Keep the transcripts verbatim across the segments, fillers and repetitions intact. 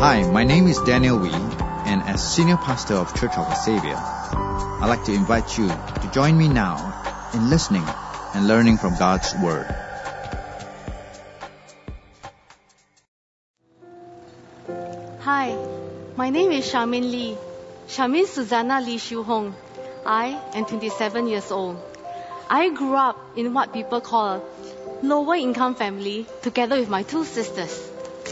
Hi, my name is Daniel Wee, and as Senior Pastor of Church of the Savior, I'd like to invite you to join me now in listening and learning from God's Word. Hi, my name is Charmaine Lee, Charmaine Susanna Lee Xiu Hong. I am twenty-seven years old. I grew up in what people call a lower income family together with my two sisters.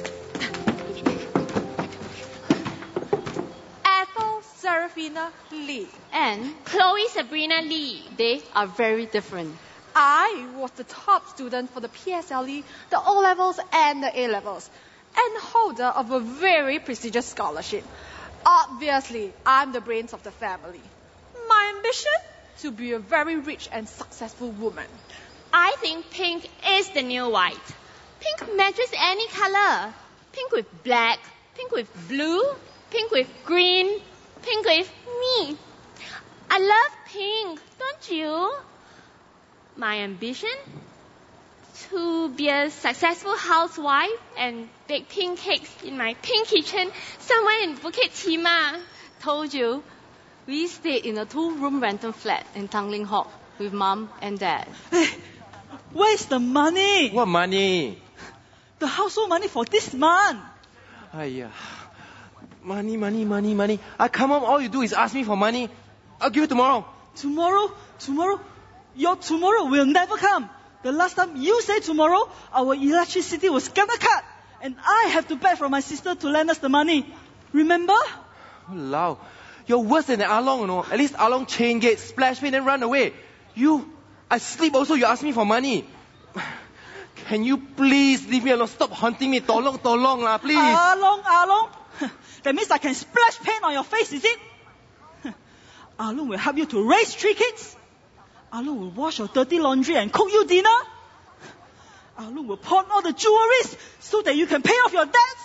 Ethel Serafina Lee. And Chloe Sabrina Lee. they are very different. I was the top student for the P S L E, the O-levels and the A-levels, and holder of a very prestigious scholarship. Obviously, I'm the brains of the family. My ambition? To be a very rich and successful woman. I think pink is the new white. Pink matches any color. Pink with black, pink with blue, pink with green, pink with me. I love pink, don't you? My ambition? To be a successful housewife and bake pink cakes in my pink kitchen somewhere in Bukit Timah. Told you, we stayed in a two-room rental flat in Tanglin Hawk with Mom and Dad. Hey, where's the money? What money? The household money for this month. Aiya. Money, money, money, money. I come home, all you do is ask me for money. I'll give you tomorrow. Tomorrow? Tomorrow? Your tomorrow will never come. The last time you said tomorrow, our electricity was gonna cut. And I have to beg from my sister to lend us the money. Remember? Walao. You're worse than Along, you know. At least Along chain gate, splash me, then run away. You, I sleep also, you ask me for money. Can you please leave me alone? Stop haunting me. Tolong, tolong lah, please. Along, Along. That means I can splash paint on your face, is it? Along will help you to raise three kids. Along will wash your dirty laundry and cook you dinner. Along will pawn all the jewelries so that you can pay off your debts.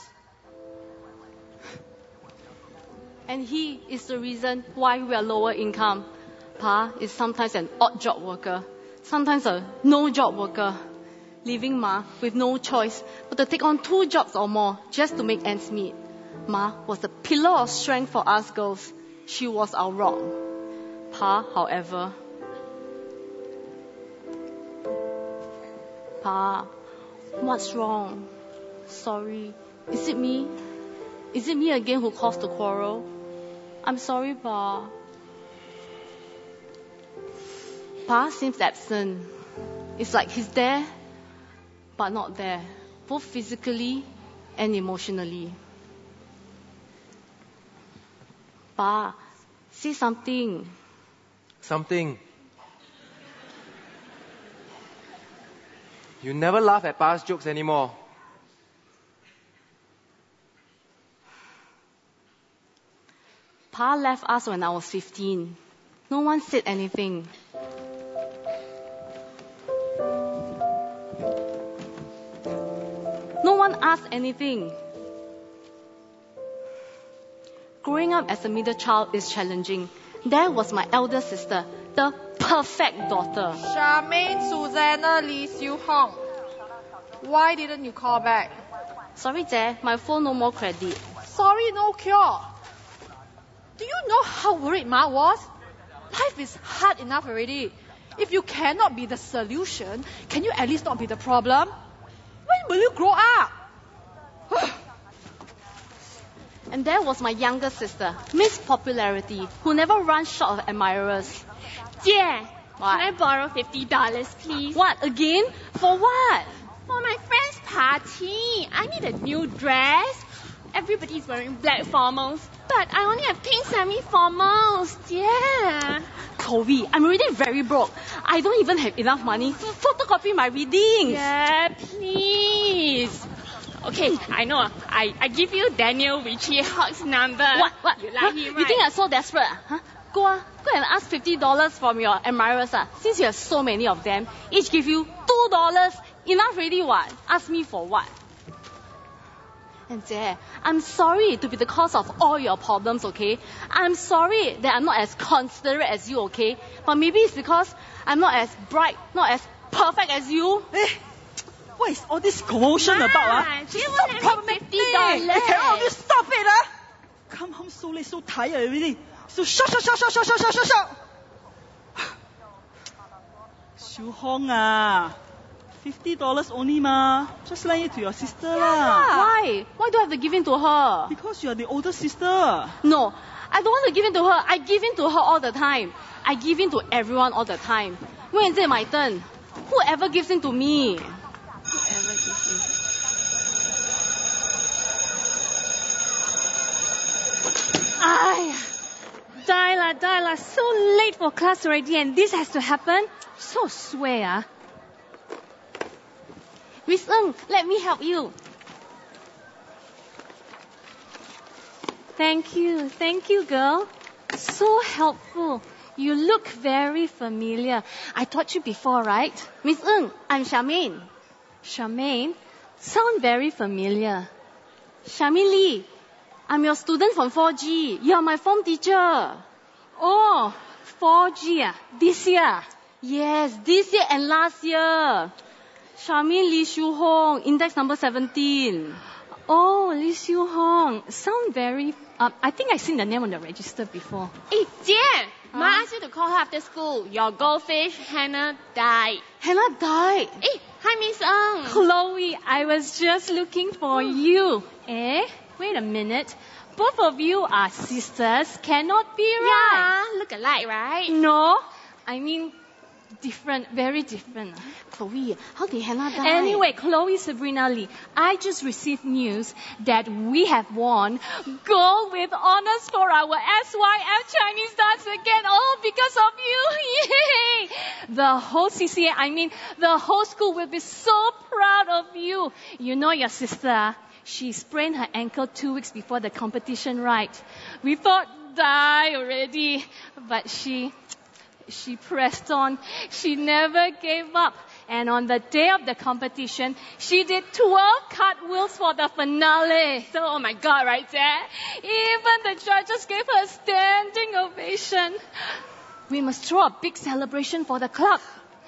And he is the reason why we are lower income. Pa is sometimes an odd job worker, sometimes a no job worker, leaving Ma with no choice but to take on two jobs or more just to make ends meet. Ma was the pillar of strength for us girls. She was our rock. Pa, however... Pa, what's wrong? Sorry. Is it me? Is it me again who caused the quarrel? I'm sorry, Pa. Pa seems absent. It's like he's there, but not there, both physically and emotionally. Pa, say something. Something. You never laugh at Pa's jokes anymore. Pa left us when I was fifteen. No one said anything. No one asked anything. Growing up as a middle child is challenging. There was my elder sister, the perfect daughter. Charmaine Susanna Lee Xiu Hong. Why didn't you call back? Sorry, Jay, my phone no more credit. Sorry, no cure. Do you know how worried Ma was? Life is hard enough already. If you cannot be the solution, can you at least not be the problem? When will you grow up? And there was my younger sister, Miss Popularity, who never runs short of admirers. Yeah. What? Can I borrow fifty dollars, please? What, again? For what? For my friend's party. I need a new dress. Everybody's wearing black formals, but I only have pink semi-formals. Yeah. Chloe, I'm already very broke. I don't even have enough money to photocopy my readings. Yeah, please. Okay, I know. I, I give you Daniel Richie Hawk's number. What? What? You like huh? him, right? You think I'm so desperate? Huh? Go, uh, go and ask fifty dollars from your admirers. Uh. Since you have so many of them, each give you two dollars. Enough already, what? Ask me for what? And there, I'm sorry to be the cause of all your problems, okay? I'm sorry that I'm not as considerate as you, okay? But maybe it's because I'm not as bright, not as perfect as you. Hey, what is all this commotion Ma, about? Ah? she Stop won't let me problematic. fifty dollars. Hey, can all of you stop come home so late, so tired already. So shout, shout, shout, shout, shout, shout, shout, shout, shout. Xiu Hong ah, fifty dollars only ma. Just lend it to your sister lah. Why? Why do I have to give in to her? Because you are the older sister. No, I don't want to give in to her. I give in to her all the time. I give in to everyone all the time. When is it my turn? Whoever gives in to me? Whoever gives in. Ay, die lah, die lah. So late for class already and this has to happen? So swear ah. Miss Ng, let me help you. Thank you, thank you girl. So helpful. You look very familiar. I taught you before, right? Miss Ng, I'm Charmaine. Charmaine? Sound very familiar. Charmaine Lee, I'm your student from four G. You're my form teacher. Oh, four G ah, this year? Yes, this year and last year. Charmaine Lee Xiu Hong, index number seventeen. Oh, Lee Xiu Hong. Sound very... Uh, I think I've seen the name on the register before. Hey, Jie, Ma asked you to call her after school. Your goldfish, Hannah, died. Hannah died. Hey, hi, Miss Ng. Chloe, I was just looking for you. Eh? Wait a minute. Both of you are sisters. Cannot be right. Yeah, look alike, right? No. I mean, different. Very different. Chloe, how did Hannah die? Anyway, Chloe Sabrina Lee, I just received news that we have won gold with honors for our S Y F Chinese dance again. Oh, because of you. Yay! The whole C C A, I mean, the whole school will be so proud of you. You know your sister, she sprained her ankle two weeks before the competition, right? We thought die already, but she... She pressed on. She never gave up. And on the day of the competition, she did twelve cartwheels for the finale. So, oh my God, right there? Even the judges gave her a standing ovation. We must throw a big celebration for the club.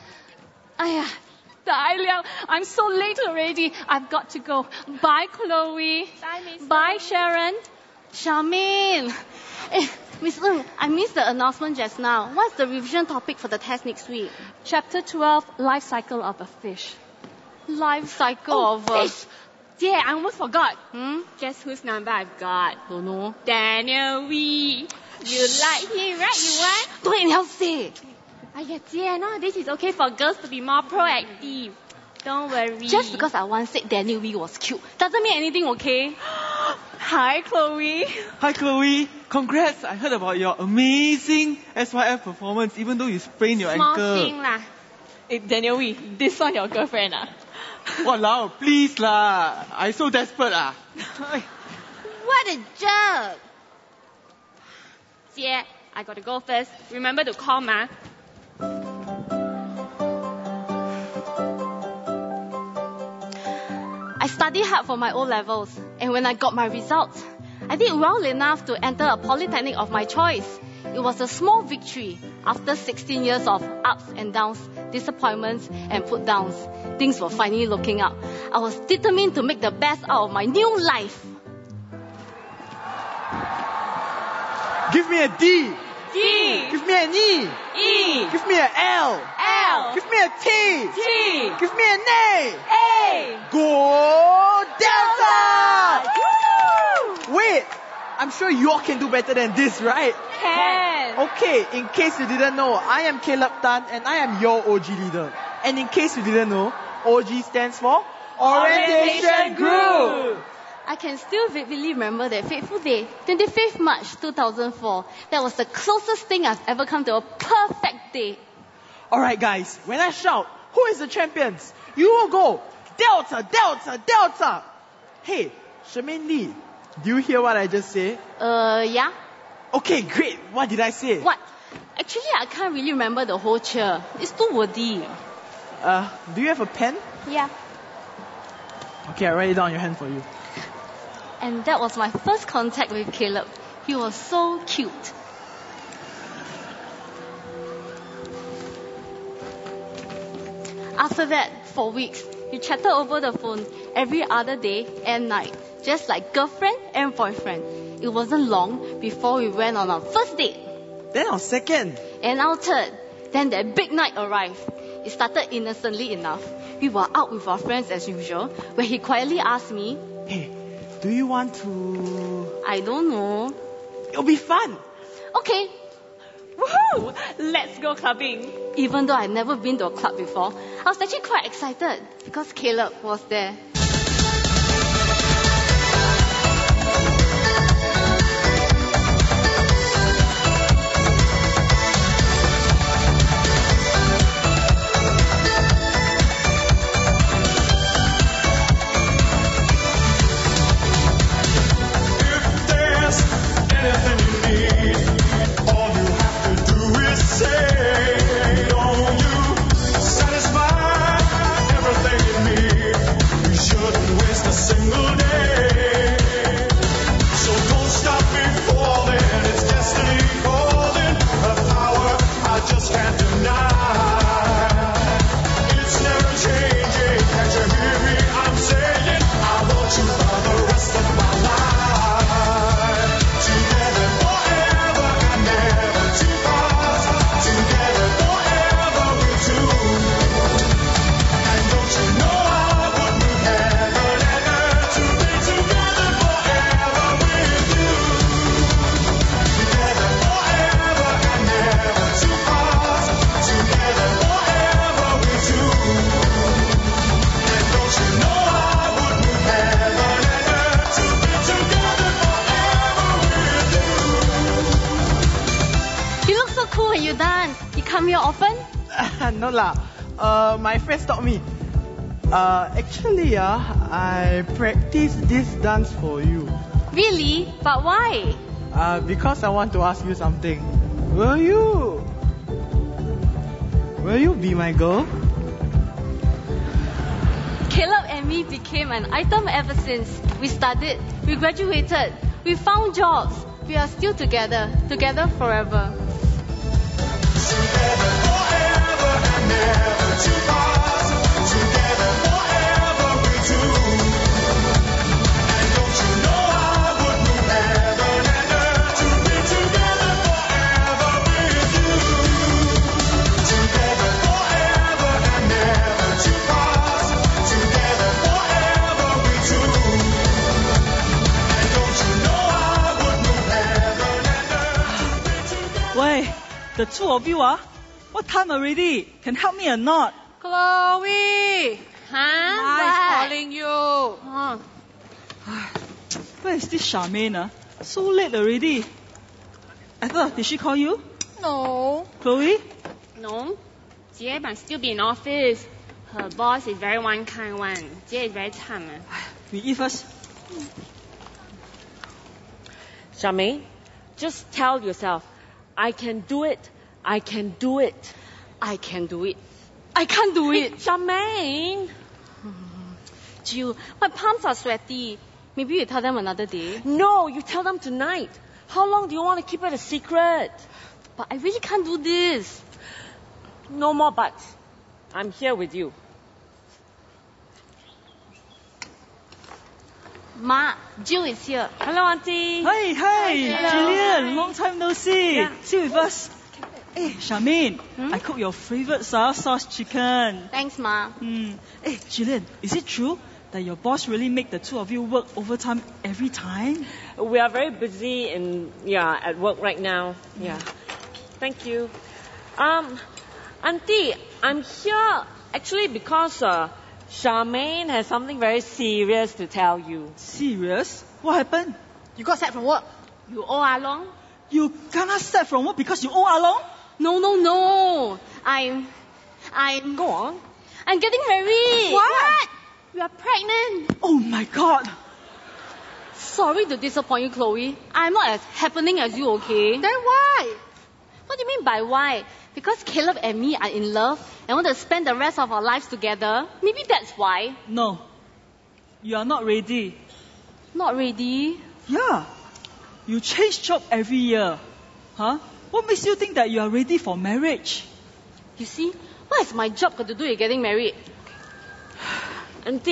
Aya, Dahlia, I'm so late already. I've got to go. Bye, Chloe. Bye, Miss Bye, Sharon. Charmaine. Eh, Miss Ng, I missed the announcement just now. What's the revision topic for the test next week? Chapter twelve, Life Cycle of a Fish. Life cycle Oh, of a... fish. Yeah, I almost forgot. Hmm? Guess whose number I've got? Don't know. Daniel Wee. You like him, right? You want? Don't anyhow say. Aya, Jie, nowadays it's okay for girls to be more proactive. Don't worry. Just because I once said Daniel Wee was cute doesn't mean anything, okay? Hi, Chloe. Hi Chloe, congrats! I heard about your amazing S Y F performance even though you sprained your Small ankle. thing lah. Hey, Daniel Wee, this one your girlfriend ah? Walao, please lah. I so desperate ah. What a jerk. Jie, I gotta go first. Remember to call Ma. I studied hard for my O-levels, and when I got my results, I did well enough to enter a polytechnic of my choice. It was a small victory after sixteen years of ups and downs, disappointments and put downs. Things were finally looking up. I was determined to make the best out of my new life. Give me a D. D. Give me an E. E. Give me an L. L. Give me a T. T. Give me an A. A. Go Delta! Wait, I'm sure you all can do better than this, right? Can. Okay, in case you didn't know, I am Caleb Tan and I am your O G leader. And in case you didn't know, O G stands for Orientation Group. I can still vividly remember that fateful day, twenty-fifth March two thousand four. That was the closest thing I've ever come to a perfect day. Alright guys, when I shout, who is the champions? You will go, Delta, Delta, Delta! Hey, Charmaine Lee, do you hear what I just said? Uh, yeah? Okay, great. What did I say? What? Actually, I can't really remember the whole cheer. It's too wordy. Uh, do you have a pen? Yeah. Okay, I write it down on your hand for you. And that was my first contact with Caleb. He was so cute. After that, for weeks, we chatted over the phone every other day and night, just like girlfriend and boyfriend. It wasn't long before we went on our first date. Then our second. And our third. Then that big night arrived. It started innocently enough. We were out with our friends as usual, where he quietly asked me, Hey, do you want to... I don't know. It'll be fun. Okay. Woohoo! Let's go clubbing. Even though I'd never been to a club before, I was actually quite excited because Caleb was there. No lah. Uh, my friends taught me. Uh, actually, uh, I practice this dance for you. Really? But why? Uh, because I want to ask you something. Will you... Will you be my girl? Caleb and me became an item ever since. We studied, we graduated, we found jobs. We are still together, together forever. Together forever and never to part. Together forever we two. And don't you know I would move heaven and earth to be together forever with you. Together forever and never to part. Together forever we two. And don't you know I would move heaven and earth to be together. Wait, the two of you are? What time already? Can help me or not? Chloe! Huh? Nice What? calling you. Oh. Where is this Charmaine? Uh? So late already. Ethel, did she call you? No. Chloe? No, Jie must still be in office. Her boss is very one kind one. Jie is very cham. We eat first. Charmaine, just tell yourself, I can do it. I can do it. I can do it. I can't do it. Charmaine! Jill, my palms are sweaty. Maybe you tell them another day. No, you tell them tonight. How long do you want to keep it a secret? But I really can't do this. No more buts. I'm here with you. Ma, Jill is here. Hello, Auntie. Hey, hey, Hello. Gillian, long time no see. Yeah. Sit with us. Hey, Charmaine, Hmm? I cooked your favorite sour sauce chicken. Thanks, Ma. Hmm. Hey, Gillian, is it true that your boss really make the two of you work overtime every time? We are very busy in yeah at work right now. Yeah. Thank you. Um, Auntie, I'm here actually because uh, Charmaine has something very serious to tell you. Serious? What happened? You got sacked from work. You owe Along? You gonna start from work because you owe Along? No, no, no. I'm... I'm... Go on. I'm getting married. What? You are pregnant. Oh my god. Sorry to disappoint you, Chloe. I'm not as happening as you, okay? Then why? What do you mean by why? Because Caleb and me are in love and want to spend the rest of our lives together. Maybe that's why. No. You are not ready. Not ready. Yeah. You change job every year. Huh? What makes you think that you are ready for marriage? You see, what has my job got to do with getting married? Auntie,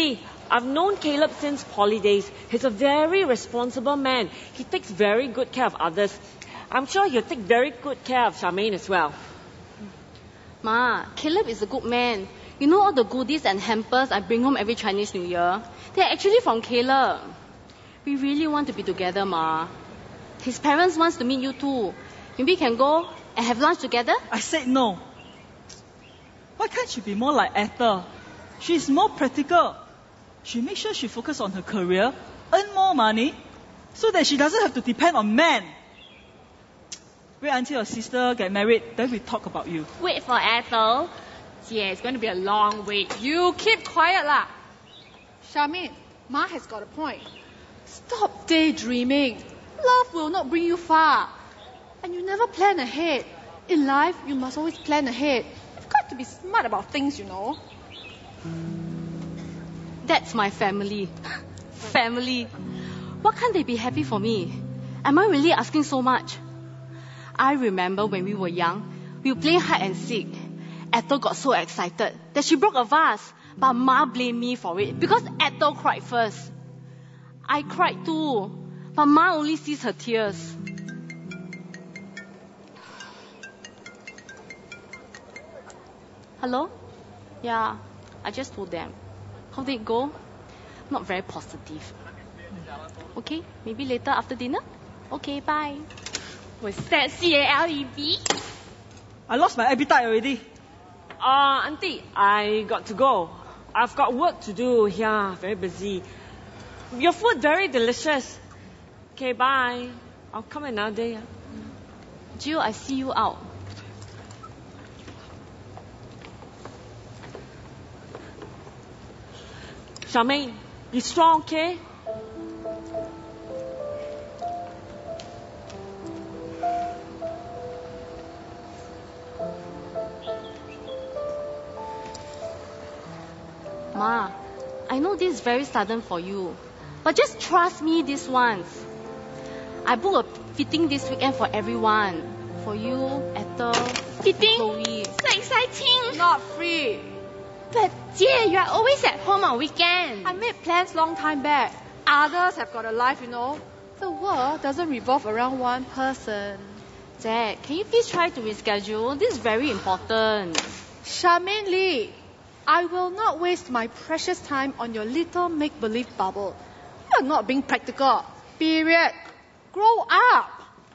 I've known Caleb since poly days. He's a very responsible man. He takes very good care of others. I'm sure he'll take very good care of Charmaine as well. Ma, Caleb is a good man. You know all the goodies and hampers I bring home every Chinese New Year? They're actually from Caleb. We really want to be together, Ma. His parents wants to meet you too. Maybe we can go and have lunch together? I said no. Why can't she be more like Ethel? She's more practical. She makes sure she focuses on her career, earn more money, so that she doesn't have to depend on men. Wait until your sister get married, then we talk about you. Wait for Ethel. Yeah, it's going to be a long wait. You keep quiet lah. Charmaine, Ma has got a point. Stop daydreaming. Love will not bring you far. And you never plan ahead. In life, you must always plan ahead. You've got to be smart about things, you know. That's my family. Family. Why can't they be happy for me? Am I really asking so much? I remember when we were young, we were playing hide and seek. Ethel got so excited that she broke a vase, but Ma blamed me for it because Ethel cried first. I cried too, but Ma only sees her tears. Hello? Yeah, I just told them. How did it go? Not very positive. Okay, maybe later after dinner? Okay, bye. Was that C A L E B? I lost my appetite already. Uh, Auntie, I got to go. I've got work to do. Yeah, very busy. Your food very delicious. Okay, bye. I'll come another day. Jill, I see you out. Charmaine, be strong, okay? Ma, I know this is very sudden for you, but just trust me this once. I booked a fitting this weekend for everyone. For you, Ethel, Fitting? Chloe. So exciting. Not free. But dear, you are always at home on weekends. I made plans long time back. Others have got a life, you know. The world doesn't revolve around one person. Jack, can you please try to reschedule? This is very important. Charmaine Lee, I will not waste my precious time on your little make-believe bubble. You are not being practical. Period. Grow up.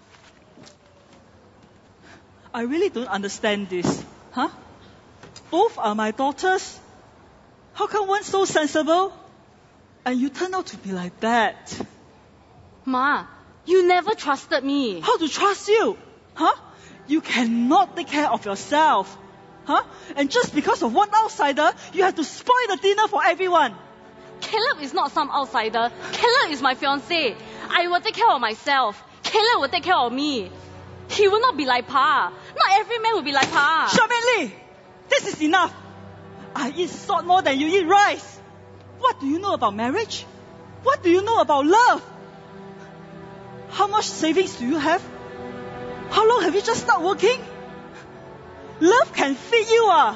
I really don't understand this. Huh? Both are my daughters. How come one's so sensible and you turn out to be like that? Ma, you never trusted me. How to trust you? Huh? You cannot take care of yourself. Huh? And just because of one outsider, you have to spoil the dinner for everyone. Caleb is not some outsider. Caleb is my fiancé. I will take care of myself. Caleb will take care of me. He will not be like Pa. Not every man will be like Pa. Charmaine Lee, this is enough. I eat salt more than you eat rice. What do you know about marriage? What do you know about love? How much savings do you have? How long have you just started working? Love can feed you, ah.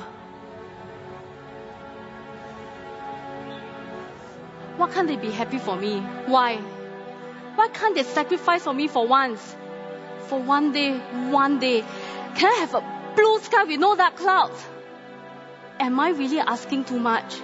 Why can't they be happy for me? Why? Why can't they sacrifice for me for once? For one day, one day, can I have a blue sky with no dark clouds? Am I really asking too much?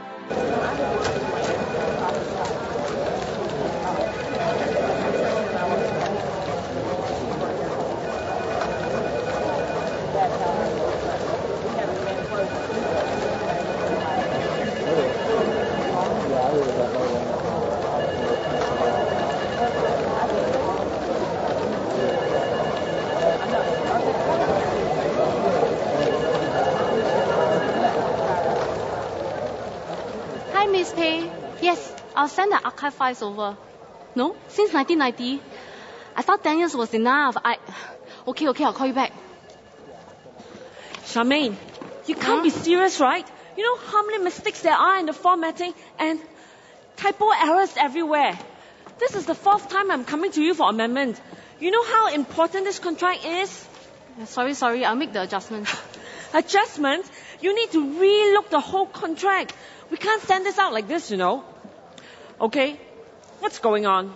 Miss Pei, yes, I'll send the archive files over. No? Since nineteen ninety? I thought ten years was enough. I... Okay, okay, I'll call you back. Charmaine, you can't Huh? be serious, right? You know how many mistakes there are in the formatting and typo errors everywhere. This is the fourth time I'm coming to you for amendment. You know how important this contract is? Sorry, sorry, I'll make the adjustment. Adjustment? You need to re-look the whole contract. We can't send this out like this, you know. Okay, what's going on?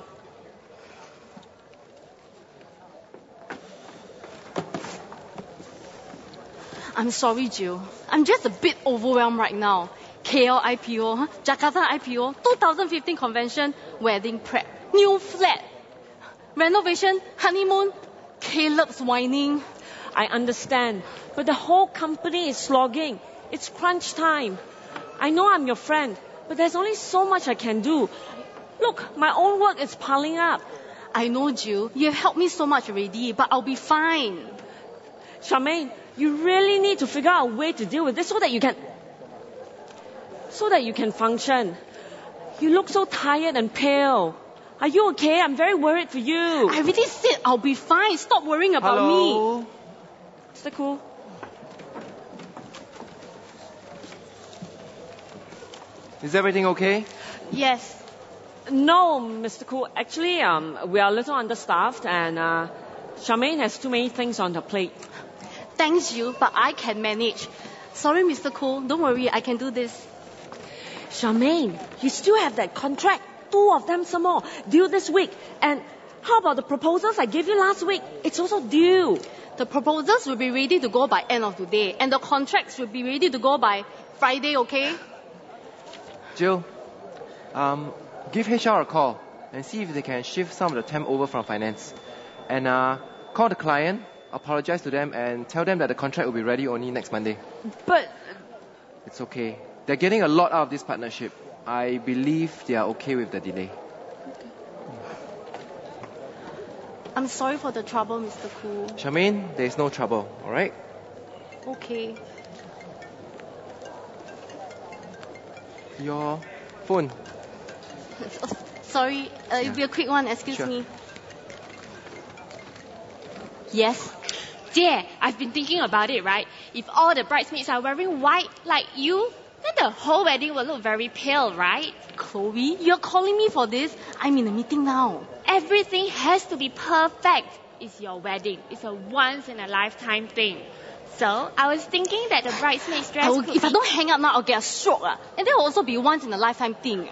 I'm sorry, Jill. I'm just a bit overwhelmed right now. K L I P O, huh? Jakarta I P O, two thousand fifteen convention, wedding prep, new flat, renovation, honeymoon, Caleb's whining. I understand, but the whole company is slogging. It's crunch time. I know I'm your friend, but there's only so much I can do. Look, my own work is piling up. I know, Jill. You have helped me so much already, but I'll be fine. Charmaine, you really need to figure out a way to deal with this so that you can... so that you can function. You look so tired and pale. Are you okay? I'm very worried for you. I already said I'll be fine. Stop worrying about Hello? me. Mister Khoo? Is everything okay? Yes. No, Mister Khoo. Actually, um, we are a little understaffed and uh, Charmaine has too many things on her plate. Thanks, Jill, but I can manage. Sorry, Mister Khoo. Don't worry, I can do this. Charmaine, you still have that contract. Two of them some more. Due this week. And how about the proposals I gave you last week? It's also due. The proposals will be ready to go by end of the day, and the contracts will be ready to go by Friday, okay? Jill, um, give H R a call and see if they can shift some of the temp over from finance. And uh, call the client, apologize to them, and tell them that the contract will be ready only next Monday. But... It's okay. They're getting a lot out of this partnership. I believe they are okay with the delay. I'm sorry for the trouble, Mister Khoo. Charmaine, there is no trouble, alright? Okay. Your phone. Oh, sorry, uh, it'll be a quick one, excuse Sure. me. Yes? Dear, I've been thinking about it, right? If all the bridesmaids are wearing white like you, then the whole wedding will look very pale, right? Chloe, you're calling me for this? I'm in a meeting now. Everything has to be perfect. It's your wedding. It's a once-in-a-lifetime thing. So, I was thinking that the bridesmaid's dress I will, could if I be... don't hang up now, I'll get a stroke. Uh, and that will also be once in a lifetime thing.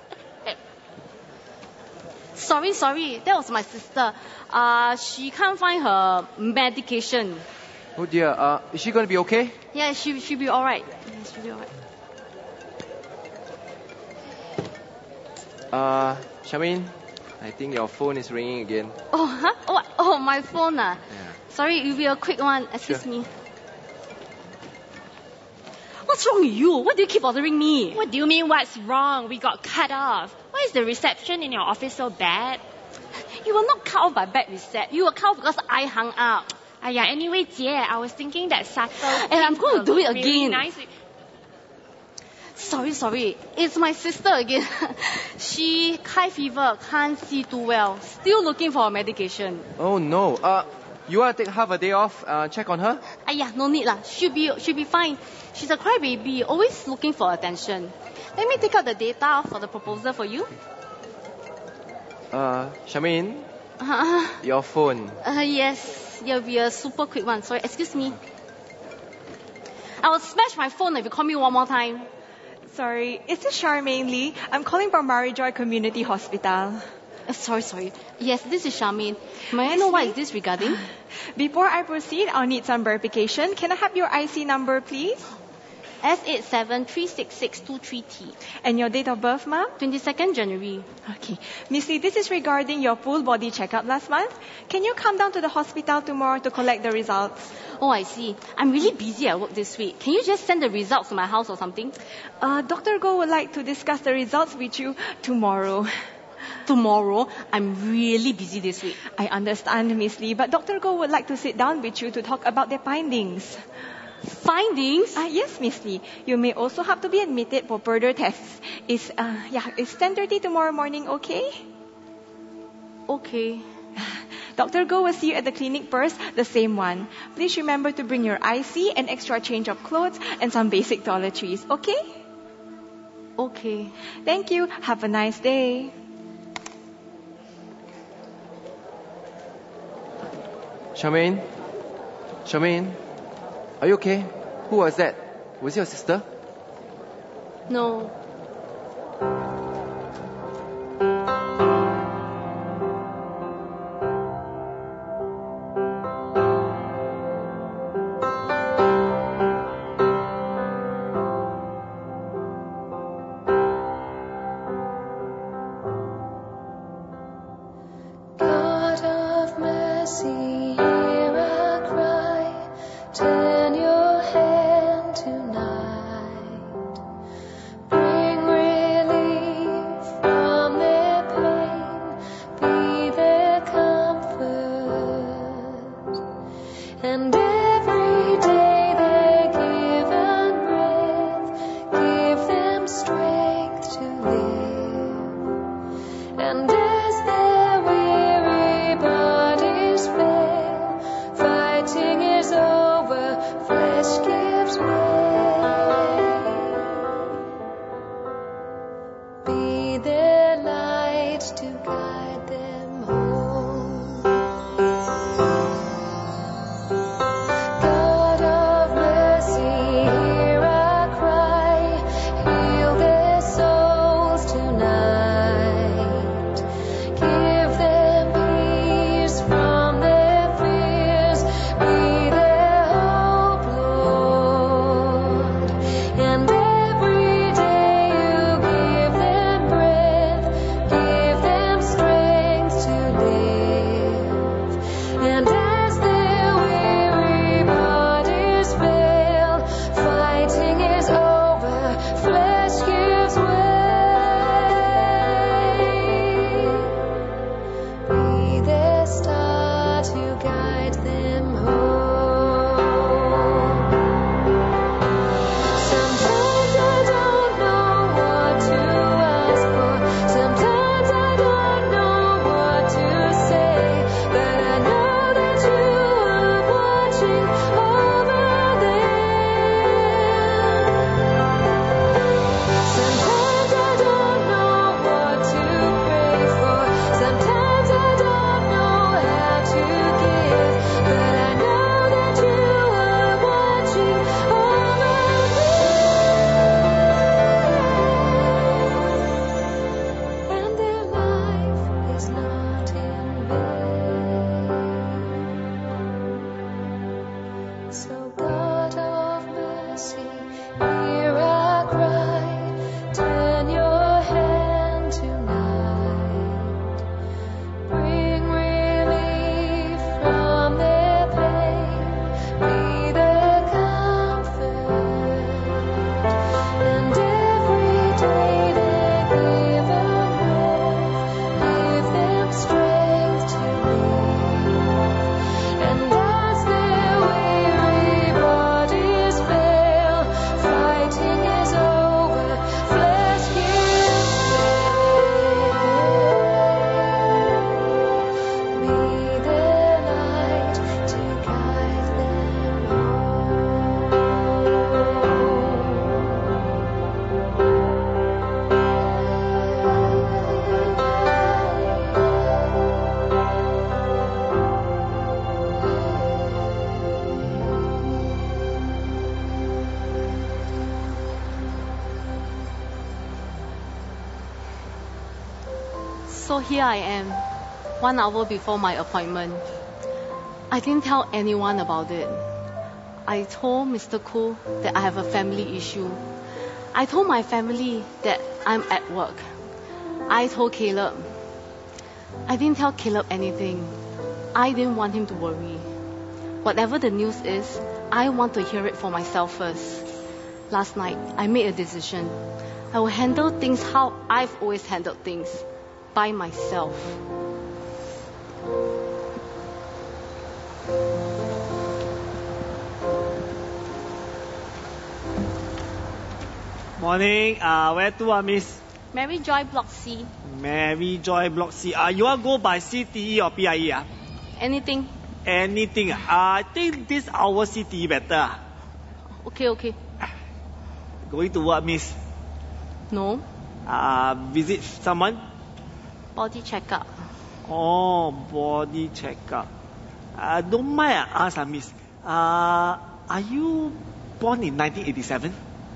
Sorry, sorry. That was my sister. Uh, she can't find her medication. Oh dear, uh, is she going to be okay? Yeah, she she'll be alright. Yeah, she'll be alright. Uh, Charmaine, I think your phone is ringing again. Oh, huh? Oh, oh, my phone. Uh. Yeah. Sorry, it'll be a quick one. Excuse Sure. me. What's wrong with you? Why do you keep bothering me? What do you mean what's wrong? We got cut off. Why is the reception in your office so bad? You were not cut off by bad recept. You were cut off because I hung up. Aya, anyway, Jie, I was thinking that subtle... And I'm going to do it really again. Nice. Sorry, sorry. It's my sister again. She high fever, can't see too well. Still looking for a medication. Oh no, uh, you want to take half a day off, uh, check on her? Ayah, no need lah. She'll be, she'll be fine. She's a crybaby, always looking for attention. Let me take out the data for the proposal for you. Uh, Charmaine, Uh, your phone. uh, yes, it'll be a super quick one. Sorry, excuse me. I will smash my phone if you call me one more time. Sorry, is this Charmaine Lee? I'm calling from Marijoy Community Hospital. Uh, sorry, sorry. Yes, this is Charmaine. May I know what is this regarding? Before I proceed, I'll need some verification. Can I have your I C number, please? S eight seven three six six two three T. And your date of birth, ma'am? twenty-second January. Okay. Miss Lee, this is regarding your full body checkup last month. Can you come down to the hospital tomorrow to collect the results? Oh, I see. I'm really busy at work this week. Can you just send the results to my house or something? Uh, Doctor Goh would like to discuss the results with you tomorrow. Tomorrow? I'm really busy this week. I understand, Miss Lee, but Doctor Goh would like to sit down with you to talk about their findings. Findings? Uh, yes, Miss Lee. You may also have to be admitted for further tests. Is uh, yeah, is ten thirty tomorrow morning okay? Okay. Doctor Goh will see you at the clinic first, the same one. Please remember to bring your I C, an extra change of clothes, and some basic toiletries, okay? Okay. Thank you. Have a nice day. Charmaine? Charmaine? Are you okay? Who was that? Was it your sister? No. God of mercy, hear our cry. Turn your hand tonight. Bring relief from their pain. Be their comfort. And every day they're given breath. Give them strength to live. And as their weary bodies fail, fighting is over, flesh gives way. Be their light to guide them home. God of mercy, hear our cry. Heal their souls tonight. Give them peace from their fears. Be their hope, Lord. And every day you give them breath. Give them strength to live. And as their weary bodies fail, fighting is over, flesh gives way. Be their star to guide them home. Sometimes I don't know what to ask for. Sometimes I don't know what to say. But I know that you are watching over them. Sometimes I don't know what to pray for. Sometimes I don't know how to give. But I know that you are watching over them. And their life is not in vain. So God of mercy, hear our cry. Turn your hand tonight. Bring relief from their pain. Be their comfort. And every day they're given breath. Give them strength to live. And as their weary bodies fail, fighting is over, flesh gives way. Be their light to guide them So here I am, one hour before my appointment. I didn't tell anyone about it. I told Mister Koo that I have a family issue. I told my family that I'm at work. I told Caleb. I didn't tell Caleb anything. I didn't want him to worry. Whatever the news is, I want to hear it for myself first. Last night, I made a decision. I will handle things how I've always handled things, by myself. Morning. Uh, where to, uh, Miss? Mary Joy Block C. Mary Joy Block C. Uh, you want to go by C T E or P I E? Uh? Anything? Anything. Uh, I think this hour C T E better. Uh. Okay, okay. Going to what, Miss? No. Uh, visit someone? Body checkup. Oh, body checkup. Uh, don't mind I ask, uh, Miss. Uh, are you born in nineteen eighty-seven?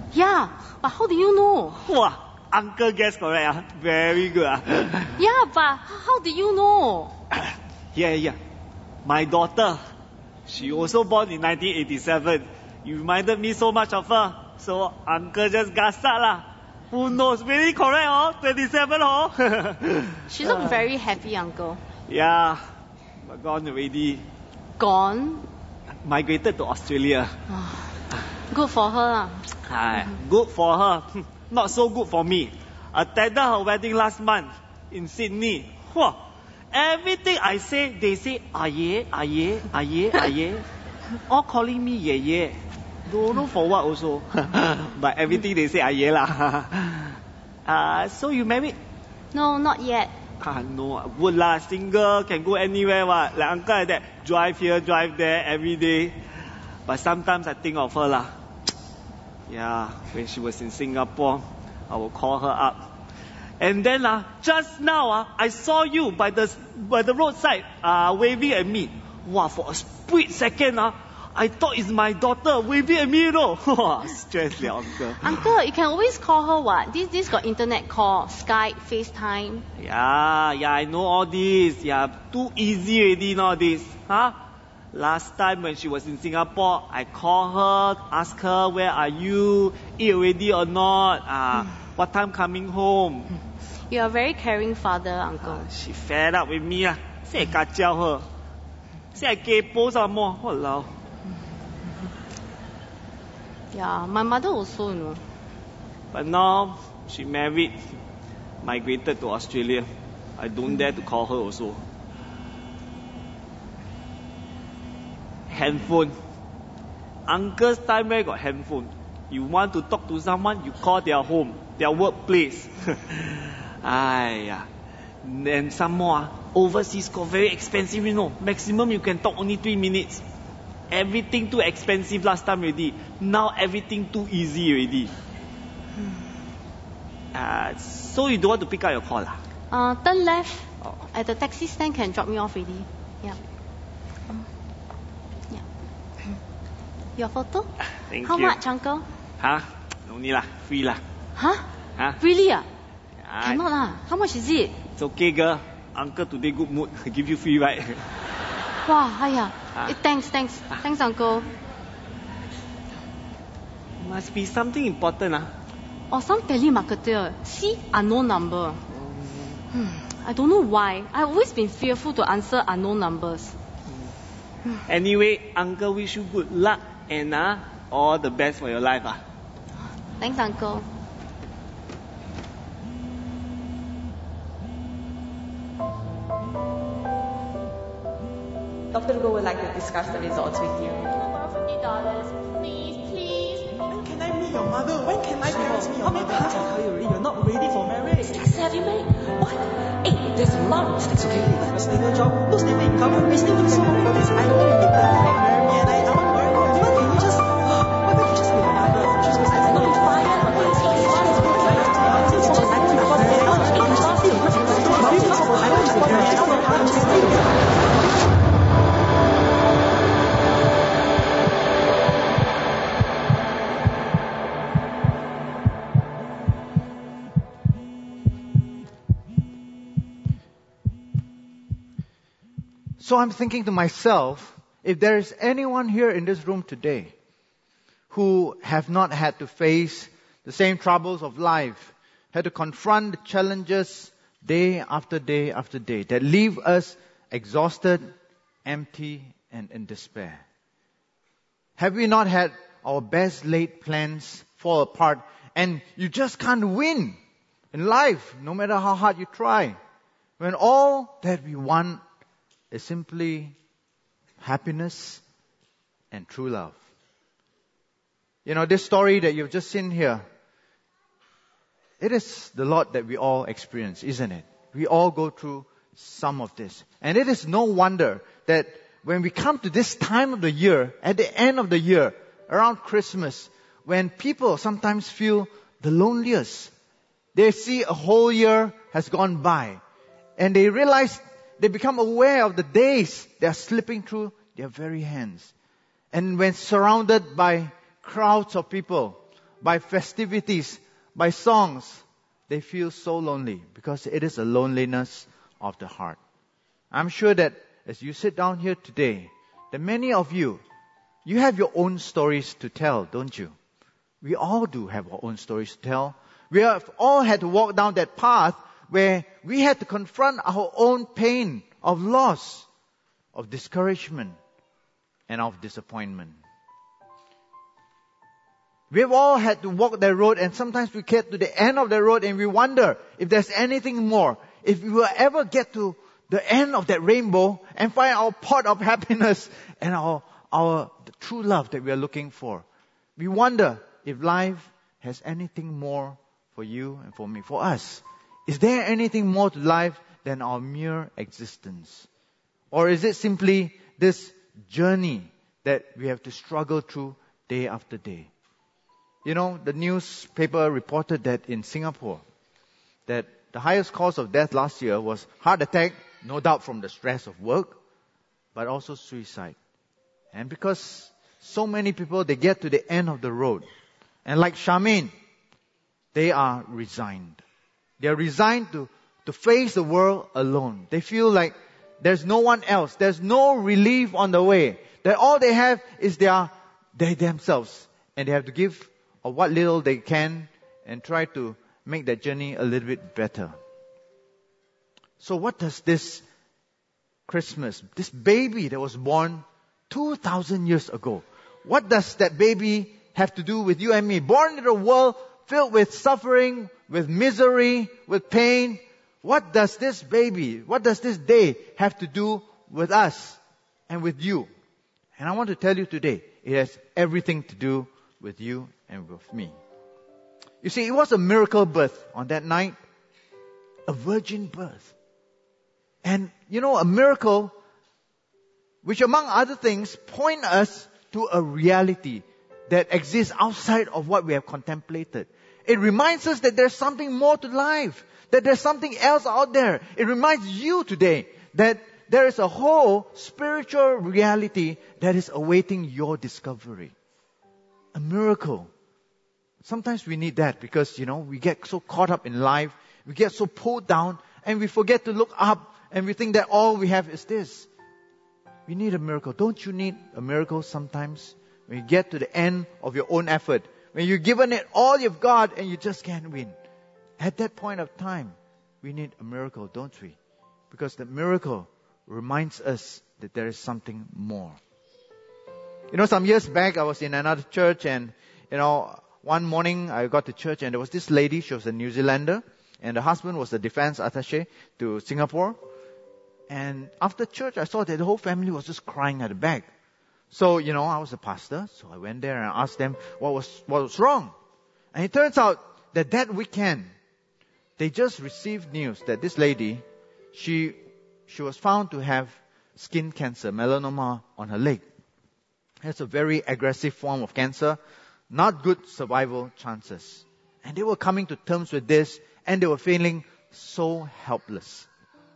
Yeah, but how do you know? Wow, uncle guessed correct. Ah. Very good. Ah. Yeah, but how do you know? Yeah, yeah. My daughter, she also born in nineteen eighty-seven. You reminded me so much of her. So uncle just gassed lah. Who knows? Really correct, oh? twenty-seven, oh? She looked very happy, uncle. Yeah, but gone already. Gone? Migrated to Australia. Good for her. lah. Aye, good for her. Not so good for me. Attended her wedding last month in Sydney. Whoa. Everything I say, they say, aye, aye, aye, aye. All calling me ye ye. Don't know for what also. But everything they say, aye lah. uh, so you married? No, not yet. Ah, no, would lah, single, can go anywhere, what? Like uncle like that, drive here, drive there, every day. But sometimes I think of her lah. Yeah, when she was in Singapore, I will call her up. And then uh, just now uh, I saw you by the by the roadside uh, waving at me. Wow, for a split second uh, I thought it's my daughter waving at me, you know. Stress liao, uncle. Uncle, you can always call her what? This this got internet call, Skype, FaceTime. Yeah, yeah, I know all this. Yeah, too easy already nowadays. Huh? Last time when she was in Singapore, I call her, ask her, where are you? Eat already or not? Uh, what time coming home? You are a very caring father, uncle. Uh, she fed up with me. Uh. Say I kacau her. Say I kaypoh some more. Walao. Yeah, my mother also, you know. But now, she married, migrated to Australia. I don't dare to call her also. Handphone. Uncle's time where got handphone? You want to talk to someone, you call their home, their workplace. Aiya. And some more, overseas call very expensive, you know. Maximum you can talk only three minutes. Everything too expensive last time already. Now everything too easy already. Uh, so you don't want to pick up your call lah? Uh, turn left. Oh. At the taxi stand can drop me off already. Yeah. Yeah. Your photo? Thank How you. much, uncle? Huh? No need lah. Free lah. Huh? Huh? Really ah? Ah, Cannot lah. How much is it? It's okay, girl. Uncle today good mood. Give you free ride. Wow, hiya. Ah. Eh, thanks, thanks. Thanks, uncle. Must be something important ah. Or some telemarketer. See, unknown number. Hmm. I don't know why. I've always been fearful to answer unknown numbers. Anyway, uncle wish you good luck and uh, all the best for your life ah. Thanks, uncle. Doctor Goh would like to discuss the results with you. fifty dollars. Please, please. When can I meet your mother? When can my parents meet your mother? I tell you already, you're not ready for marriage. Have you made? What? Hey, there's a lot of mistakes, okay? You have a stable job, no stable income, you're wasting so long for this. I don't want to return to marry and I, I want to marry you. Why can't you just, why can't you just be my mother? Just because I don't know. Fine, I'm not going to take it. I don't want to marry. I want to So I'm thinking to myself, if there is anyone here in this room today who have not had to face the same troubles of life, had to confront the challenges day after day after day that leave us exhausted, empty, and in despair. Have we not had our best laid plans fall apart and you just can't win in life no matter how hard you try? When all that we want is simply happiness and true love. You know, this story that you've just seen here, it is the lot that we all experience, isn't it? We all go through some of this. And it is no wonder that when we come to this time of the year, at the end of the year, around Christmas, when people sometimes feel the loneliest, they see a whole year has gone by, and they realize, they become aware of the days that are slipping through their very hands. And when surrounded by crowds of people, by festivities, by songs, they feel so lonely because it is a loneliness of the heart. I'm sure that as you sit down here today, that many of you, you have your own stories to tell, don't you? We all do have our own stories to tell. We have all had to walk down that path where we had to confront our own pain of loss, of discouragement, and of disappointment. We've all had to walk that road, and sometimes we get to the end of the road and we wonder if there's anything more. If we will ever get to the end of that rainbow and find our pot of happiness and our, our the true love that we are looking for. We wonder if life has anything more for you and for me, for us. Is there anything more to life than our mere existence? Or is it simply this journey that we have to struggle through day after day? You know, the newspaper reported that in Singapore, that the highest cause of death last year was heart attack, no doubt from the stress of work, but also suicide. And because so many people, they get to the end of the road. And like Charmaine, they are resigned. They are resigned to, to face the world alone. They feel like there's no one else. There's no relief on the way. That all they have is their, they themselves. And they have to give of what little they can and try to make that journey a little bit better. So what does this Christmas, this baby that was born two thousand years ago, what does that baby have to do with you and me? Born into a world filled with suffering, with misery, with pain. What does this baby, what does this day have to do with us and with you? And I want to tell you today, it has everything to do with you and with me. You see, it was a miracle birth on that night. A virgin birth. And, you know, a miracle which among other things point us to a reality that exists outside of what we have contemplated. It reminds us that there's something more to life, that there's something else out there. It reminds you today that there is a whole spiritual reality that is awaiting your discovery. A miracle. Sometimes we need that because, you know, we get so caught up in life, we get so pulled down, and we forget to look up, and we think that all we have is this. We need a miracle. Don't you need a miracle sometimes? When you get to the end of your own effort, when you've given it all you've got and you just can't win. At that point of time, we need a miracle, don't we? Because the miracle reminds us that there is something more. You know, some years back, I was in another church and, you know, one morning I got to church and there was this lady, she was a New Zealander, and the husband was the defense attaché to Singapore. And after church, I saw that the whole family was just crying at the back. So, you know, I was a pastor, so I went there and asked them what was, what was wrong. And it turns out that that weekend, they just received news that this lady, she, she was found to have skin cancer, melanoma on her leg. It's a very aggressive form of cancer, not good survival chances. And they were coming to terms with this, and they were feeling so helpless,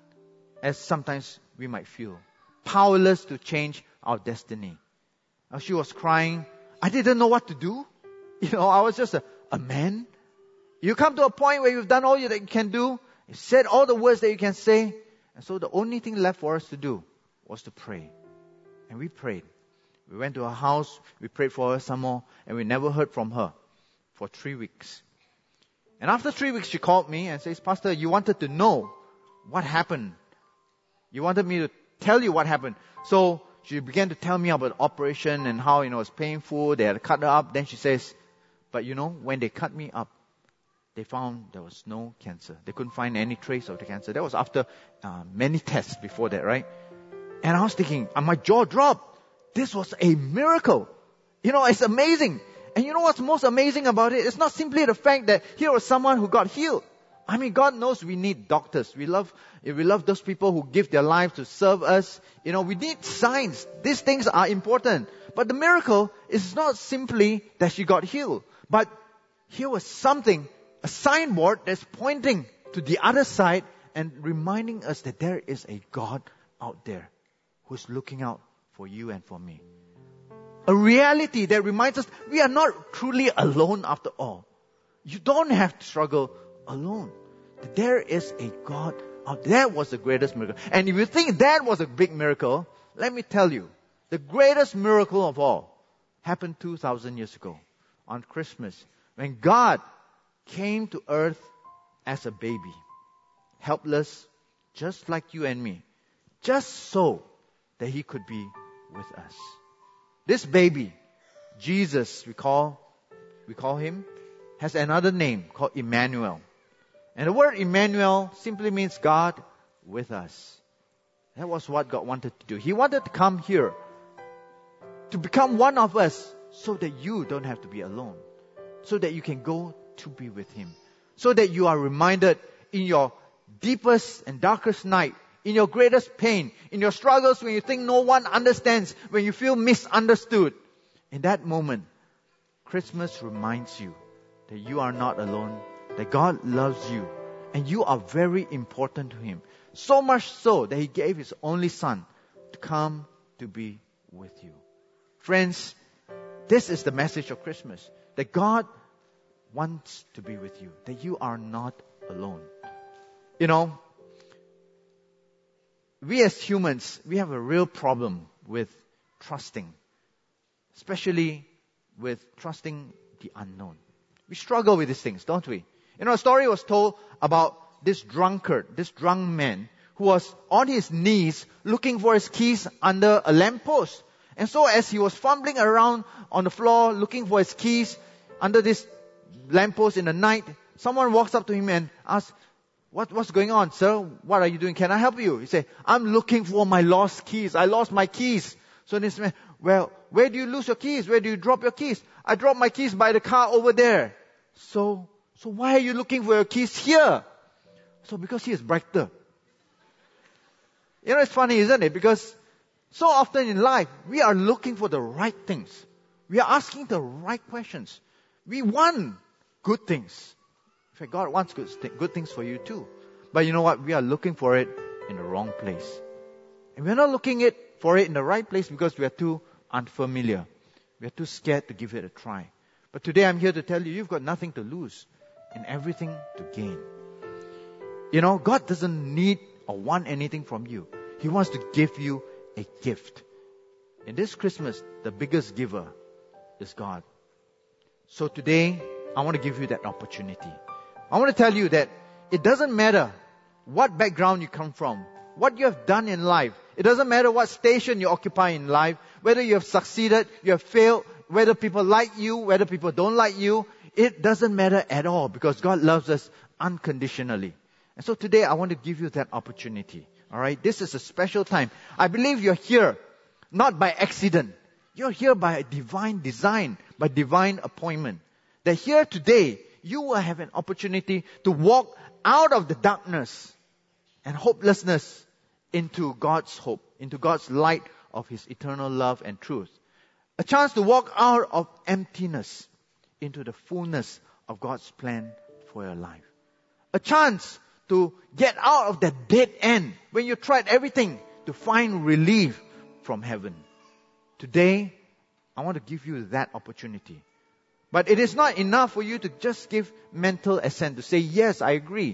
as sometimes we might feel, powerless to change our destiny. Now she was crying. I didn't know what to do. You know, I was just a, a man. You come to a point where you've done all that you can do, you said all the words that you can say, and so the only thing left for us to do was to pray. And we prayed. We went to her house, we prayed for her some more, and we never heard from her for three weeks. And after three weeks, she called me and says, Pastor, you wanted to know what happened. You wanted me to tell you what happened. So she began to tell me about the operation and how, you know, it's painful. They had to cut her up. Then she says, but you know, when they cut me up, they found there was no cancer. They couldn't find any trace of the cancer. That was after uh, many tests before that, right? And I was thinking, and my jaw dropped. This was a miracle. You know, it's amazing. And you know what's most amazing about it? It's not simply the fact that here was someone who got healed. I mean, God knows we need doctors. We love, we love those people who give their lives to serve us. You know, we need signs. These things are important. But the miracle is not simply that she got healed. But here was something, a signboard that's pointing to the other side and reminding us that there is a God out there who's looking out for you and for me. A reality that reminds us we are not truly alone after all. You don't have to struggle alone. There is a God out there. That was the greatest miracle. And if you think that was a big miracle, let me tell you, the greatest miracle of all happened two thousand years ago on Christmas, when God came to earth as a baby, helpless, just like you and me, just so that He could be with us. This baby, Jesus, we call, we call Him, has another name called Emmanuel. And the word Emmanuel simply means God with us. That was what God wanted to do. He wanted to come here to become one of us so that you don't have to be alone. So that you can go to be with Him. So that you are reminded in your deepest and darkest night, in your greatest pain, in your struggles when you think no one understands, when you feel misunderstood. In that moment, Christmas reminds you that you are not alone, that God loves you, and you are very important to Him. So much so that He gave His only Son to come to be with you. Friends, this is the message of Christmas, that God wants to be with you, that you are not alone. You know, we as humans, we have a real problem with trusting, especially with trusting the unknown. We struggle with these things, don't we? You know, a story was told about this drunkard, this drunk man, who was on his knees looking for his keys under a lamppost. And so as he was fumbling around on the floor looking for his keys under this lamppost in the night, someone walks up to him and asks, what, what's going on, sir? What are you doing? Can I help you? He said, I'm looking for my lost keys. I lost my keys. So this man, well, where do you lose your keys? Where do you drop your keys? I dropped my keys by the car over there. So, so why are you looking for your keys here? So because he is brighter. You know, it's funny, isn't it? Because so often in life, we are looking for the right things. We are asking the right questions. We want good things. In fact, God wants good, good things for you too. But you know what? We are looking for it in the wrong place. And we're not looking it for it in the right place because we are too unfamiliar. We are too scared to give it a try. But today I'm here to tell you, you've got nothing to lose and everything to gain. You know, God doesn't need or want anything from you. He wants to give you a gift. In this Christmas, the biggest giver is God. So today, I want to give you that opportunity. I want to tell you that it doesn't matter what background you come from, what you have done in life. It doesn't matter what station you occupy in life, whether you have succeeded, you have failed, whether people like you, whether people don't like you. It doesn't matter at all because God loves us unconditionally. And so today I want to give you that opportunity. Alright, this is a special time. I believe you're here not by accident. You're here by divine design, by divine appointment. That here today, you will have an opportunity to walk out of the darkness and hopelessness into God's hope, into God's light of His eternal love and truth. A chance to walk out of emptiness into the fullness of God's plan for your life. A chance to get out of that dead end when you tried everything to find relief from heaven. Today, I want to give you that opportunity. But it is not enough for you to just give mental assent, to say, yes, I agree.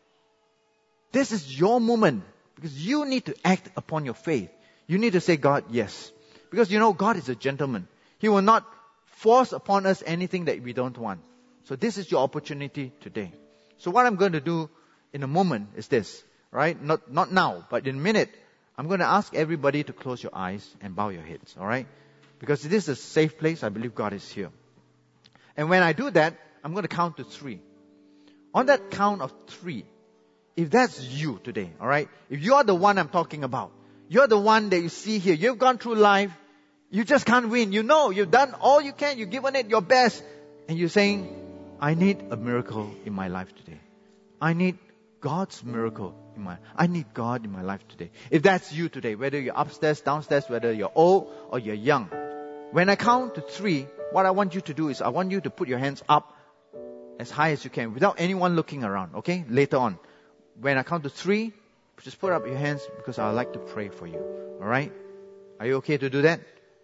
This is your moment because you need to act upon your faith. You need to say, God, yes. Because you know, God is a gentleman. He will not force upon us anything that we don't want. So this is your opportunity today. So what I'm going to do in a moment is this, right? Not, not now, but in a minute, I'm going to ask everybody to close your eyes and bow your heads, alright? Because this is a safe place. I believe God is here. And when I do that, I'm going to count to three. On that count of three, if that's you today, alright? If you are the one I'm talking about, you're the one that you see here, you've gone through life, you just can't win. You know, you've done all you can, you've given it your best. And you're saying, I need a miracle in my life today. I need God's miracle in my, I need God in my life today. If that's you today, whether you're upstairs, downstairs, whether you're old or you're young, when I count to three, what I want you to do is I want you to put your hands up as high as you can without anyone looking around, okay? Later on. When I count to three, just put up your hands because I would like to pray for you. Alright? Are you okay to do that?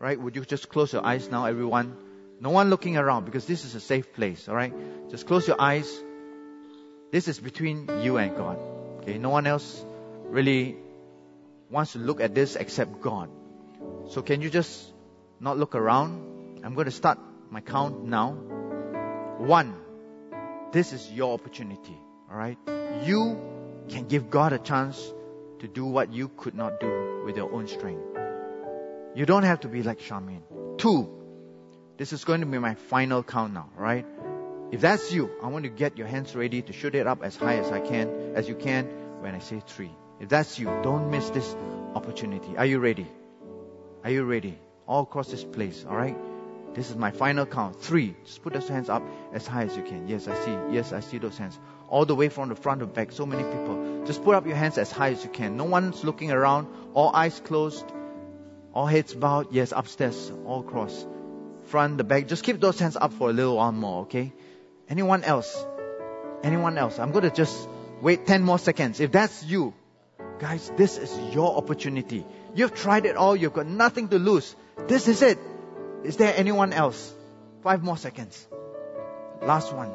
right? Would you just close your eyes now, everyone? No one looking around, because this is a safe place, all right? Just close your eyes. This is between you and God. Okay, no one else really wants to look at this except God. So can you just not look around? I'm going to start my count now. One. This is your opportunity, all right? You can give God a chance to do what you could not do with your own strength. You don't have to be like Charmaine. Two. This is going to be my final count now, right? If that's you, I want to get your hands ready to shoot it up as high as I can, as you can, when I say three. If that's you, don't miss this opportunity. Are you ready? Are you ready? All across this place, all right? This is my final count. Three. Just put those hands up as high as you can. Yes, I see. Yes, I see those hands. All the way from the front to back. So many people. Just put up your hands as high as you can. No one's looking around. All eyes closed. All heads bowed. Yes, upstairs. All across. Front, the back. Just keep those hands up for a little while more, okay? Anyone else? Anyone else? I'm going to just wait ten more seconds. If that's you, guys, this is your opportunity. You've tried it all. You've got nothing to lose. This is it. Is there anyone else? Five more seconds. Last one.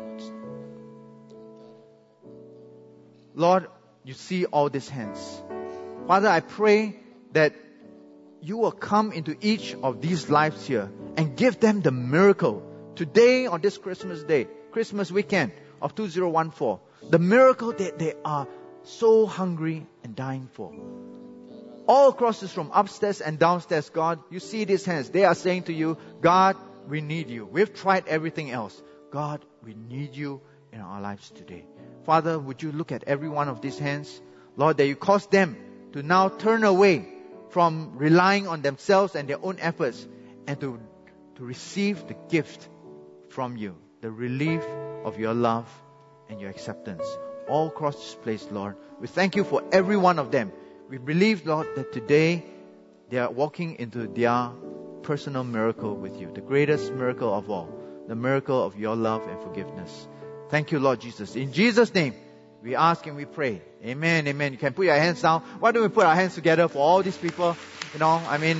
Lord, you see all these hands. Father, I pray that you will come into each of these lives here and give them the miracle today on this Christmas day, Christmas weekend of two thousand fourteen. The miracle that they are so hungry and dying for. All across this room, upstairs and downstairs, God, you see these hands. They are saying to you, God, we need you. We've tried everything else. God, we need you in our lives today. Father, would you look at every one of these hands? Lord, that you cause them to now turn away from relying on themselves and their own efforts and to, to receive the gift from you, the relief of your love and your acceptance. All across this place, Lord, we thank you for every one of them. We believe, Lord, that today they are walking into their personal miracle with you, the greatest miracle of all, the miracle of your love and forgiveness. Thank you, Lord Jesus. In Jesus' name, we ask and we pray. Amen, amen. You can put your hands down. Why don't we put our hands together for all these people? You know, I mean,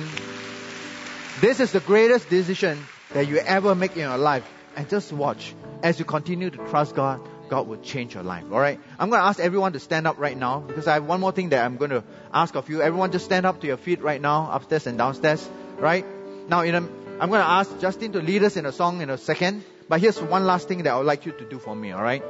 this is the greatest decision that you ever make in your life. And just watch. As you continue to trust God, God will change your life. Alright? I'm going to ask everyone to stand up right now, because I have one more thing that I'm going to ask of you. Everyone just stand up to your feet right now, upstairs and downstairs. Right? Now, in a, I'm going to ask Justin to lead us in a song in a second. But here's one last thing that I would like you to do for me. Alright?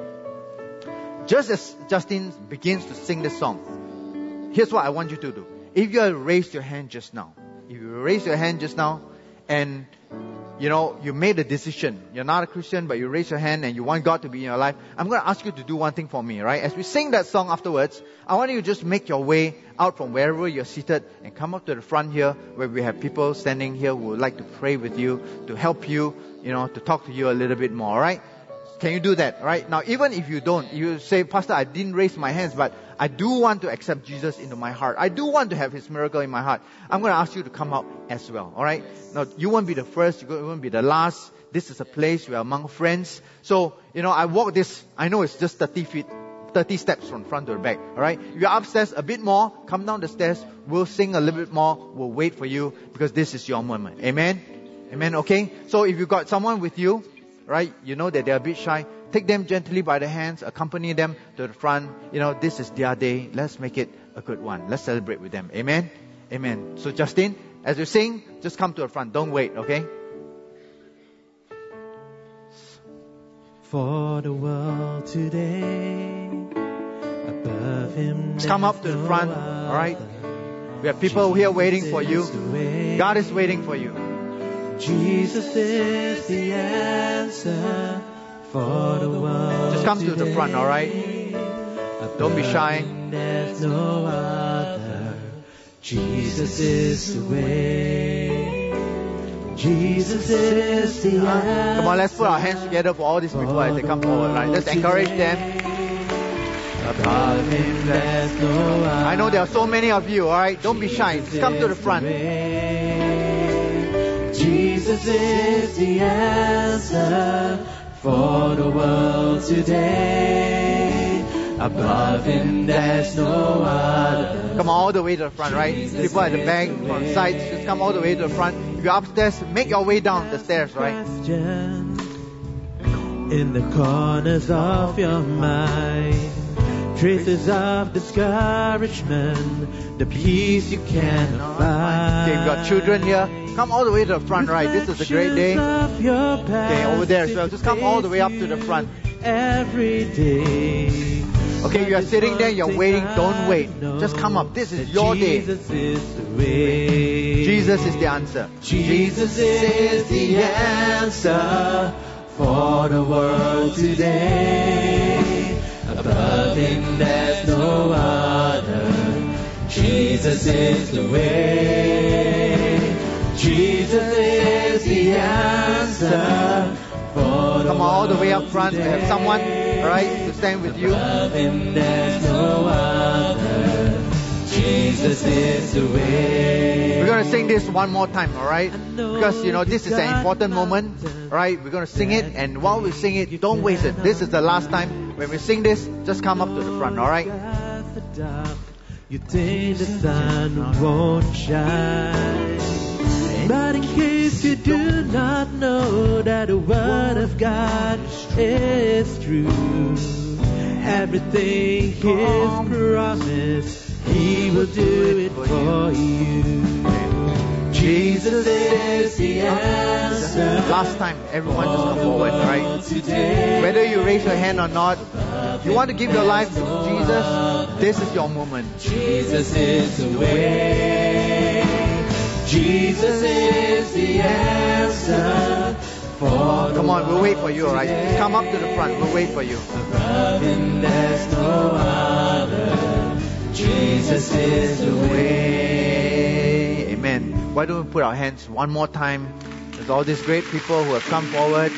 Just as Justin begins to sing this song, here's what I want you to do. If you raised your hand just now, if you raised your hand just now, and you know, you made a decision. You're not a Christian, but you raise your hand and you want God to be in your life. I'm going to ask you to do one thing for me, right? As we sing that song afterwards, I want you to just make your way out from wherever you're seated and come up to the front here, where we have people standing here who would like to pray with you, to help you, you know, to talk to you a little bit more, alright? Can you do that, right? Now, even if you don't, you say, Pastor, I didn't raise my hands, but I do want to accept Jesus into my heart. I do want to have His miracle in my heart. I'm going to ask you to come out as well, alright? Now, you won't be the first, you won't be the last. This is a place where among friends. So, you know, I walk this, I know it's just thirty feet, thirty steps from front to the back, alright? If you're upstairs a bit more, come down the stairs. We'll sing a little bit more. We'll wait for you, because this is your moment. Amen? Amen, okay? So if you've got someone with you, right, you know that they're a bit shy, take them gently by the hands, accompany them to the front. You know, this is their day. Let's make it a good one. Let's celebrate with them. Amen? Amen. So Justin, as you sing, just come to the front. Don't wait, okay? For the world today, above Him, just come up to the front, alright? We have people here waiting for you. God is waiting for you. Jesus is the answer for the world. Just come to the front, alright? Don't be shy. There's no other. Jesus is the way. Jesus is the answer. Come on, let's put our hands together for all these people as they come forward, right? Let's encourage them. I know there are so many of you, alright? Don't be shy. Just come to the front. Jesus is the answer for the world today. Above him there's no other. Come all the way to the front, right? People at the back, on the sides, just come all the way to the front. If you're upstairs, make your way down the stairs, right? Questions in the corners of your mind, traces of discouragement, the peace you cannot find. Okay, you've got children here. Come all the way to the front, right? This is a great day. Okay, over there as well. Just come all the way up to the front. Every day. Okay, you are sitting there, you're waiting. Don't wait. Just come up. This is your day. Jesus is the way. Jesus is the answer. Jesus is the answer for the world today. Above him there's no other. Jesus is the way. Jesus is the answer for the Come all the way up front. We have someone, alright, to stand with you. Above him there's no other. Jesus is the way. We're going to sing this one more time, alright? Because, you know, this is an important moment, alright? We're going to sing it, and while we sing it, don't waste it. This is the last time. When we sing this, just come up to the front, alright? You think the sun won't shine, but in case you do not know that the word of God is true, everything His promise, He will do it for you. Jesus is the answer. Last time, everyone just come forward, alright? Whether you raise your hand or not, if you want to give your life to Jesus, this is your moment. Jesus is the way. Jesus is the answer for Come on, we'll wait for you, alright? Just come up to the front, we'll wait for you. Above him there's no other. Jesus is the way. Amen. Why don't we put our hands one more time? There's all these great people who have come forward.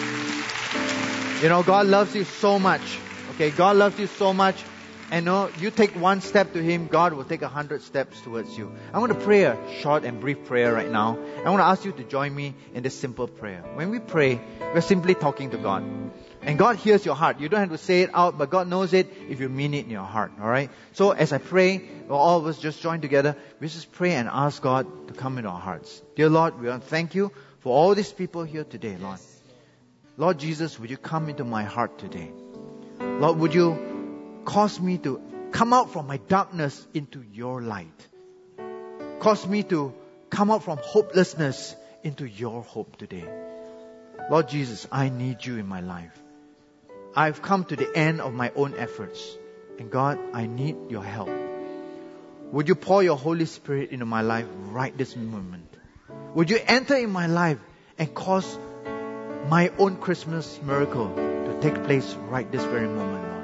You know, God loves you so much. Okay, God loves you so much. And no, you take one step to Him, God will take a hundred steps towards you. I want to pray a short and brief prayer right now. I want to ask you to join me in this simple prayer. When we pray, we're simply talking to God. And God hears your heart. You don't have to say it out, but God knows it if you mean it in your heart. Alright? So as I pray, all of us just join together. We just pray and ask God to come into our hearts. Dear Lord, we want to thank you for all these people here today, Lord. Lord Jesus, would you come into my heart today? Lord, would you cause me to come out from my darkness into your light. Cause me to come out from hopelessness into your hope today. Lord Jesus, I need you in my life. I've come to the end of my own efforts. And God, I need your help. Would you pour your Holy Spirit into my life right this moment? Would you enter in my life and cause my own Christmas miracle to take place right this very moment, Lord?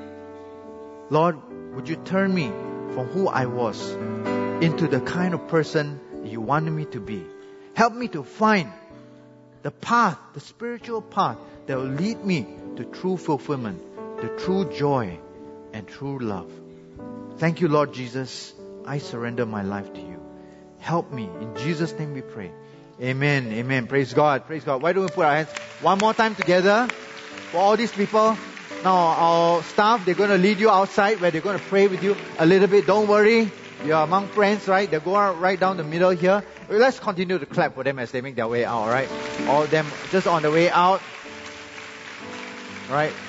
Lord, would you turn me from who I was into the kind of person you wanted me to be? Help me to find the path, the spiritual path that will lead me to true fulfillment, to true joy and true love. Thank you, Lord Jesus. I surrender my life to you. Help me. In Jesus' name we pray. Amen. Amen. Praise God. Praise God. Why don't we put our hands one more time together for all these people? Now, our staff, they're going to lead you outside where they're going to pray with you a little bit. Don't worry. You're among friends, right? They'll go out right down the middle here. Let's continue to clap for them as they make their way out, right? All of them just on the way out. Right?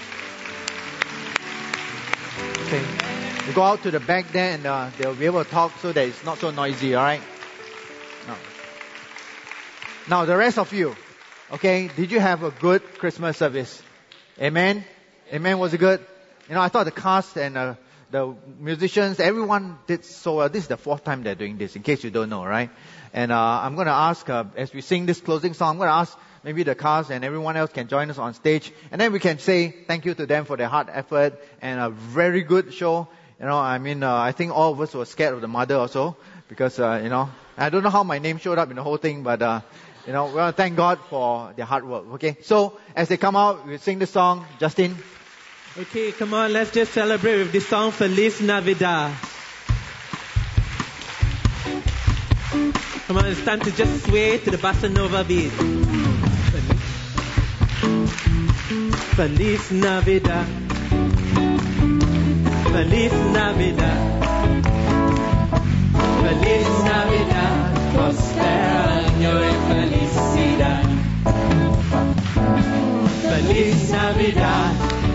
Okay. You go out to the back there and uh, they'll be able to talk so that it's not so noisy, alright? Now, now, the rest of you, okay, did you have a good Christmas service? Amen? Amen, was it good? You know, I thought the cast and uh, the musicians, everyone did so well. This is the fourth time they're doing this, in case you don't know, right? And uh, I'm going to ask, uh, as we sing this closing song, I'm going to ask maybe the cast and everyone else can join us on stage. And then we can say thank you to them for their hard effort and a very good show. You know, I mean, uh, I think all of us were scared of the mother also. Because, uh, you know, I don't know how my name showed up in the whole thing, but, uh, you know, we want to thank God for their hard work. Okay, so as they come out, we sing the song. Justin. Okay, come on, let's just celebrate with this song, Feliz Navidad. Come on, it's time to just sway to the bossa nova beat. Feliz Navidad. Feliz Navidad. Feliz Navidad, prospero año y felicidad. Feliz Navidad.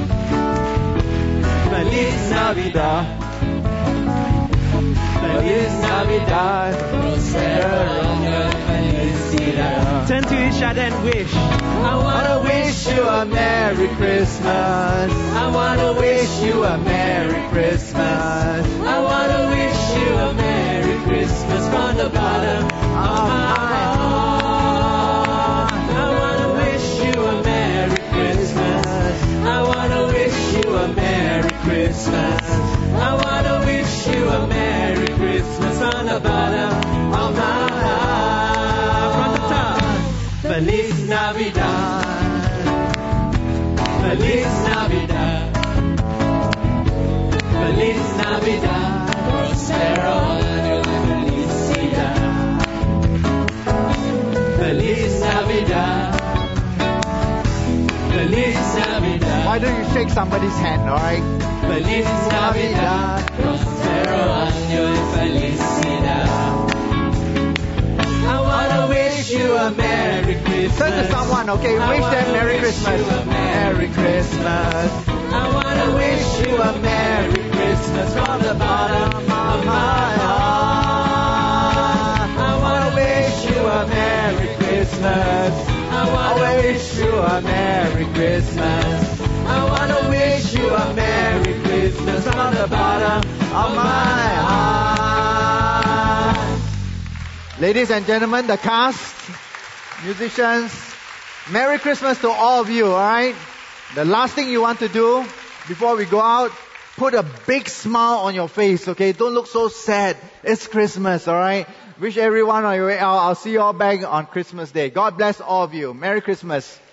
Feliz Navidad. Feliz Navidad, prospero año y felicidad. Turn to each other and wish. I wanna wish you a Merry Christmas. I wanna wish you a Merry Christmas. I wanna wish you a Merry Christmas from the bottom of my heart. I wanna wish you a Merry Christmas. I wanna wish you a Merry Christmas. I wanna wish you a Merry Christmas from the bottom of my heart. From the top. Feliz Navidad. Feliz Navidad. Feliz Navidad. Prospero año de felicidad. Feliz Navidad. Feliz Navidad. Why don't you shake somebody's hand, alright? Feliz Navidad. Prospero año de felicidad. I wanna wish you a Merry Christmas. Turn to someone, okay? I Wish them wanna Merry wish Christmas. you a Merry Christmas. I wanna wish you a Merry Christmas from the bottom of my heart. I wanna wish you a Merry Christmas. I wanna wish you a Merry Christmas. I wanna wish you a Merry Christmas from the bottom of my heart. Ladies and gentlemen, the cast, musicians, Merry Christmas to all of you, alright? The last thing you want to do before we go out, put a big smile on your face, okay? Don't look so sad. It's Christmas, alright? Wish everyone on your way out. I'll see you all back on Christmas Day. God bless all of you. Merry Christmas.